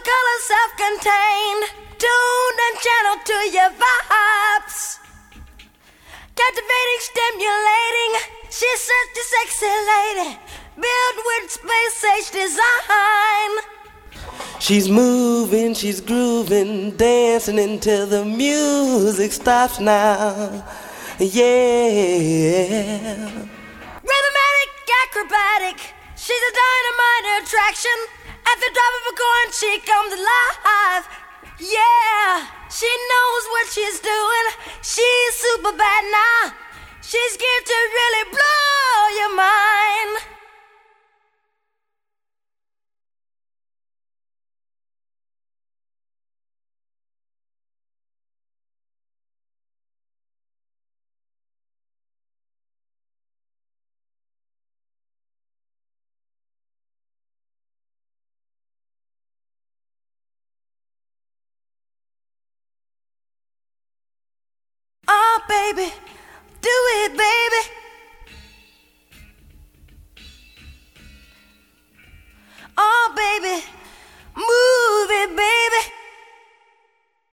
color self-contained, tuned and channeled to your vibes. Captivating, stimulating, she's such a sexy lady, built with space-age design. She's moving, she's grooving, dancing until the music stops now. Yeah. Rhythmatic, acrobatic, she's a dynamite attraction. At the drop of a coin, she comes alive. Yeah, she knows what she's doing. She's super bad now. She's geared to really blow your mind. Oh, baby, do it, baby.